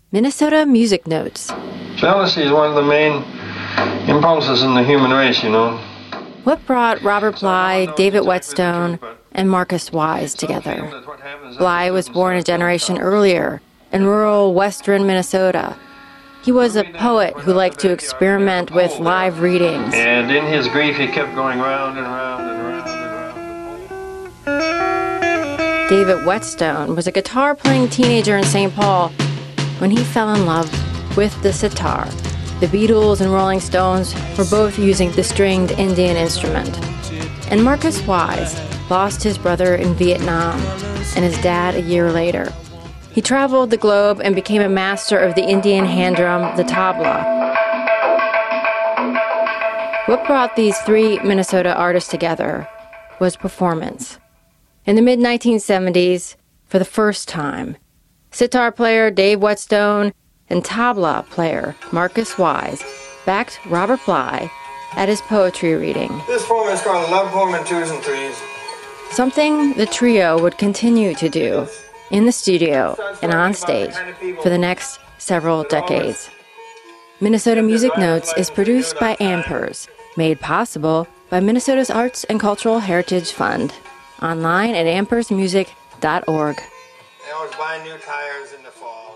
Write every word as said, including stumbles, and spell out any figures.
Minnesota Music Notes. Jealousy is one of the main impulses in the human race, you know. What brought Robert Bly, David Whetstone, and Marcus Wise together? Bly was born a generation earlier in rural western Minnesota. He was a poet who liked to experiment with live readings. And in his grief, he kept going round and round and round and round. David Whetstone was a guitar-playing teenager in Saint Paul when he fell in love with the sitar. The Beatles and Rolling Stones were both using the stringed Indian instrument. And Marcus Wise lost his brother in Vietnam and his dad a year later. He traveled the globe and became a master of the Indian hand drum, the tabla. What brought these three Minnesota artists together was performance. In the mid nineteen seventies, for the first time, sitar player Dave Whetstone and tabla player Marcus Wise backed Robert Bly at his poetry reading. This poem is called Love Poem in Twos and Threes. Something the trio would continue to do in the studio and on stage for the next several decades. Minnesota Music Notes is produced by Ampers, made possible by Minnesota's Arts and Cultural Heritage Fund. Online at ampers music dot org. They always buy new tires in the fall.